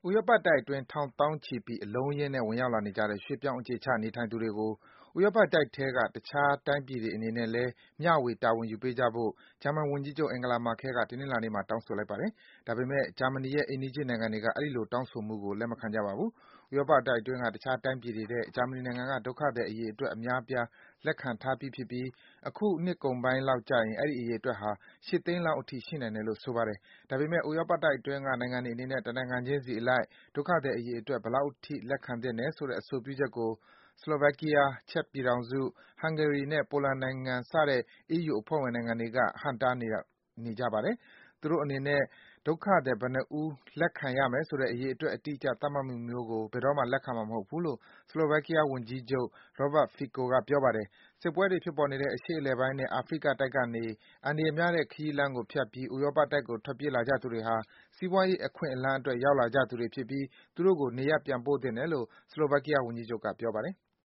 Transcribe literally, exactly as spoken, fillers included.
ဥရောပတိုက်အတွင်း ထောင်သောင်းချီပြီး အလုံးအရင်းနဲ့ ဝင်ရောက်လာနေကြတဲ့ ရွှေ့ပြောင်းအခြေချနေထိုင်သူတွေကို ဥရောပတိုက်ထဲက တခြားတိုင်းပြည်တွေအနေနဲ့လည်း မျှဝေ တာဝန်ယူပေးကြဖို့ ဂျာမန်ဝန်ကြီးချုပ် Angela Merkel က တနင်္လာနေ့မှာ တောင်းဆိုလိုက်ပါတယ်။ ဒါပေမယ့် ဂျာမနီရဲ့ အိမ်နီးချင်းနိုင်ငံတွေက အဲဒီလို တောင်းဆိုမှုကို လက်မခံကြပါဘူး။ ဥရောပတိုက်အတွင်းက တခြားတိုင်းပြည်တွေထက် ဂျာမနီနိုင်ငံက ဒုက္ခသည်အရေအတွက် အများအပြား လက်ခံထားပြီးဖြစ်ပြီး အခုနှစ်ကုန်ပိုင်းလောက်ကျရင် အဲဒီ အရေအတွက်ဟာ ၈ သိန်းလောက်အထိ ရှိနိုင်တယ်လို့ ဆိုပါတယ်။ ဒါပေမယ့် ဥရောပတိုက်အတွင်းက နိုင်ငံတွေအနေနဲ့ တနိုင်ငံချင်းစီအလိုက် ဒုက္ခသည်အရေအတွက် ဘယ်လောက်အထိ လက်ခံသင့်တယ်ဆိုတဲ့ အဆိုပြုချက်ကို ဆလိုဗက်ကီးယား၊ ချက်ပြည်ထောင်စု၊ ဟန်ဂေရီနဲ့ ပိုလန်နိုင်ငံ စတဲ့ အီးယူအဖွဲ့ဝင်နိုင်ငံတွေက ဟန့်တားနေကြပါတယ်။ သူတို့အနေနဲ့ ဒုက္ခသည် ဘယ်နှဦး လက်ခံရမယ်ဆိုတဲ့ အရေအတွက် အတိအကျ သတ်မှတ်မှုမျိုးကို ဘယ်တော့မှ လက်ခံမှာမဟုတ်ဘူးလို့ ဆလိုဗက်ကီးယားဝန်ကြီးချုပ် Robert Fico က ပြောပါတယ်။ စစ်ပွဲတွေဖြစ်ပေါ်နေတဲ့ အရှေ့အလယ်ပိုင်းနဲ့ အာဖရိကတိုက်ကနေ အန္တရာယ်များတဲ့ ခရီးလမ်းကိုဖြတ်ပြီး ဥရောပတိုက်ကို ထွက်ပြေးလာကြသူတွေဟာ စီးပွားရေးအခွင့်အလမ်းအတွက် ရောက်လာကြသူတွေဖြစ်ပြီး သူတို့ကို နေရပ်ပြန်ပို့သင့်တယ်လို့ ဆလိုဗက်ကီးယားဝန်ကြီးချုပ်က ပြောပါတယ်။